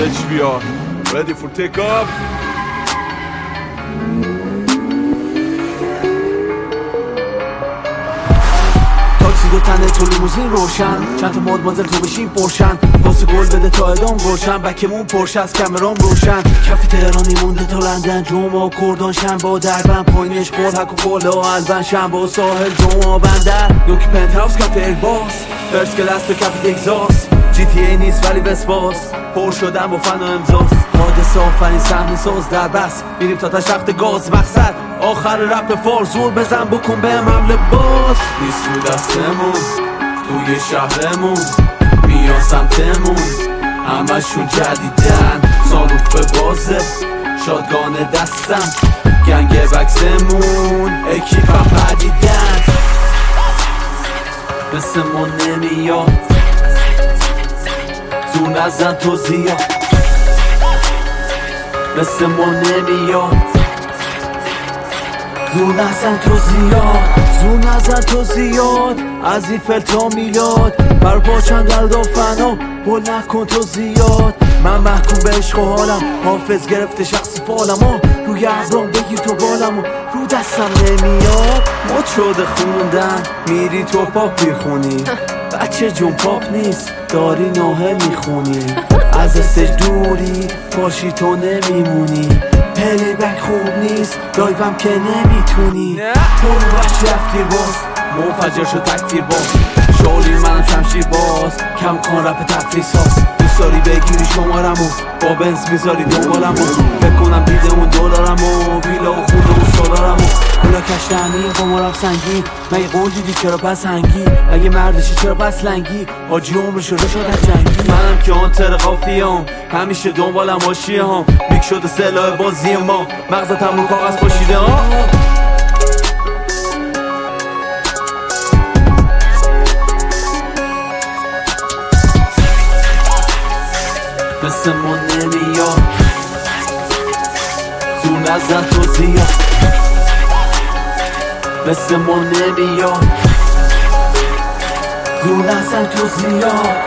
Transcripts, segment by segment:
HBR ready for take off. تاکسی دو تنه تو لیموزین روشن، چند تا مادمازل تو بشین پرشن، واسه گل بده تا ادام روشن، بکمون پرش از کمرام روشن. کف تهرانی مونده تا لندن، جمعه کردان شنبه و دربن، پایینش قول حک و قول و البن، شنبه و ساحل جمعه بندر، نوکی پنت هاوس کف ایرباس، فرست کلاس به کف اگزاس، جی تی ای نیست ولی وسپاس، پر شدن با فن و امضاس، حادثه آفرین صحنه ساز در بس، میریم تا تشخت گاز، مقصد آخر رپ فار، زور بزن بکن بهم حمله باز. نیست رو دستمون توی شهرمون، میان سمتمون همشون جدیدن، صاروف به بازه شادگان دستم، گنگ بکسمون اکیپم پدیدن، مثل ما نمیاد زور نزن تو زیاد، مثل ما نمیاد زور نزن تو زیاد، زور نزن تو زیاد، از این فلتا میلاد بر پاچن درد و فنا، بل نکن تو زیاد، من محکوم به عشق و حالم، حافظ گرفته شخصی فالم، روی ابرام بگیر تو بالم و رو دستم نمیاد، مد شده خوندن میری تو پاپ میخونی، بچه جون پاپ نیست داری ناهل میخونی، از استج دوری پاشی تو نمیمونی، پلی بک خوب نیست لایوم که نمیتونی، برو بچه رفتیر باز منفجر شد تکتیر باز، شالی منم شمشیر باز، کم کن رپ تفریس هاست، دوست داری بگیری شمارمو با بنز میذاری دنبالمو، بکنم دیده اون دلارمو، ویلا و خونه و سالارمو، اولا کشتنی قمارم سنگین، مگه قول دیدی چرا پس هنگی، اگه مردشی چرا پس لنگی، آجی عمر شده شد از جنگی، منم که آنتر قافیام همیشه دنبالم حاشیه هم، میک شده سلاح بازی ما، مغزتم رو کاغذ پاشیده ها، مثل ما نمیاد زور نزن تو زیاد، مثل ما نمیاد زور نزن تو زیاد.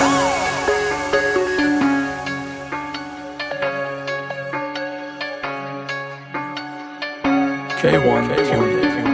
K1